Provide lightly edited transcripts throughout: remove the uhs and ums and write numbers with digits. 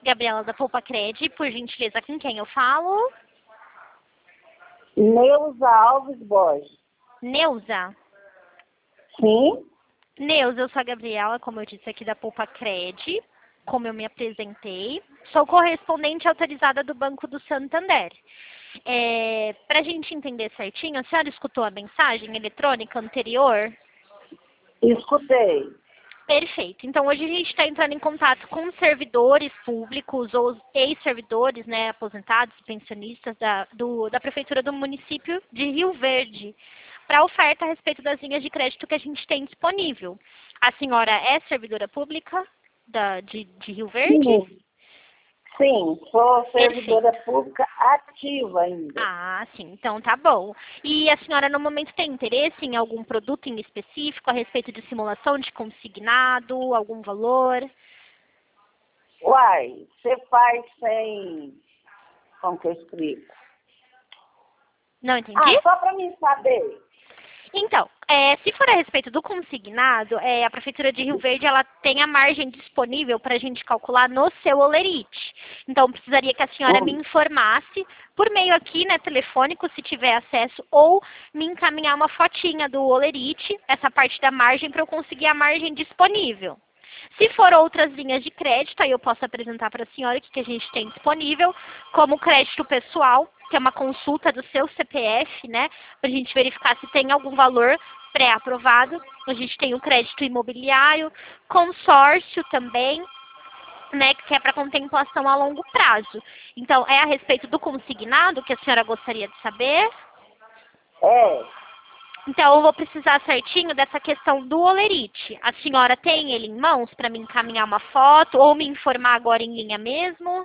Gabriela da Poupa Cred, por gentileza, com quem eu falo? Neuza Alves Borges. Neuza? Sim? Neuza, eu sou a Gabriela, como eu disse aqui da Poupa Cred, como eu me apresentei. Sou correspondente autorizada do Banco do Santander. Para a gente entender certinho, a senhora escutou a mensagem eletrônica anterior? Escutei. Perfeito. Então, hoje a gente está entrando em contato com servidores públicos ou ex-servidores, né, aposentados, pensionistas da Prefeitura do município de Rio Verde, para oferta a respeito das linhas de crédito que a gente tem disponível. A senhora é servidora pública de Rio Verde? Sim. Sim, sou servidora Perfeito. pública ativa ainda. Ah, sim, então tá bom. E a senhora no momento tem interesse em algum produto em específico a respeito de simulação de consignado, algum valor? Uai, você faz sem... Como que eu explico? Não entendi? Só para mim saber. Então, se for a respeito do consignado, a Prefeitura de Rio Verde ela tem a margem disponível para a gente calcular no seu Olerite. Então, precisaria que a senhora me informasse, por meio aqui, né, telefônico, se tiver acesso, ou me encaminhar uma fotinha do Olerite, essa parte da margem, para eu conseguir a margem disponível. Se for outras linhas de crédito, aí eu posso apresentar para a senhora o que a gente tem disponível, como crédito pessoal, que é uma consulta do seu CPF, né, para a gente verificar se tem algum valor pré-aprovado. A gente tem o crédito imobiliário, consórcio também, né, que é para contemplação a longo prazo. Então, é a respeito do consignado que a senhora gostaria de saber? Então, eu vou precisar certinho dessa questão do Olerite. A senhora tem ele em mãos para me encaminhar uma foto ou me informar agora em linha mesmo?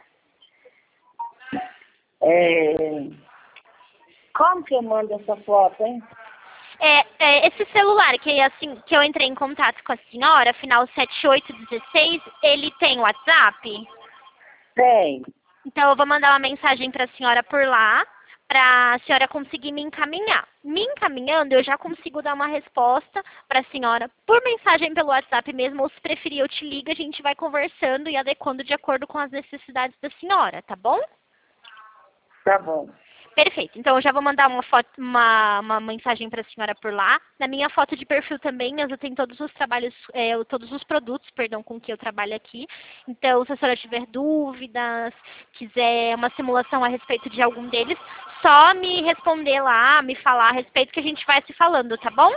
Como que eu mando essa foto, hein? Esse celular que eu entrei em contato com a senhora, final 7816, ele tem WhatsApp? Tem. Então, eu vou mandar uma mensagem para a senhora por lá, para a senhora conseguir me encaminhar. Me encaminhando, eu já consigo dar uma resposta para a senhora por mensagem pelo WhatsApp mesmo, ou se preferir eu te ligo, a gente vai conversando e adequando de acordo com as necessidades da senhora, tá bom? Tá bom. Perfeito. Então, eu já vou mandar uma mensagem para a senhora por lá. Na minha foto de perfil também, eu tenho todos os trabalhos, todos os produtos, perdão, com que eu trabalho aqui. Então, se a senhora tiver dúvidas, quiser uma simulação a respeito de algum deles, só me responder lá, me falar a respeito que a gente vai se falando, tá bom?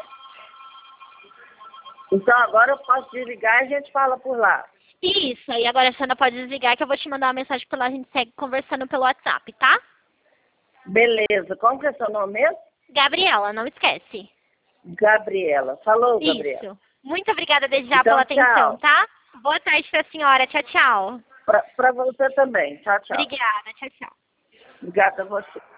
Então agora eu posso desligar e a gente fala por lá. Isso. Aí agora a senhora pode desligar que eu vou te mandar uma mensagem por lá, a gente segue conversando pelo WhatsApp, tá? Beleza. Como que é seu nome mesmo? Gabriela, não esquece. Gabriela. Falou, Gabriela. Isso. Muito obrigada desde já Então, pela atenção, tchau. tá? Boa tarde pra senhora. Tchau, tchau. Pra você também. Tchau, tchau. Obrigada. Tchau, tchau. Obrigada a você.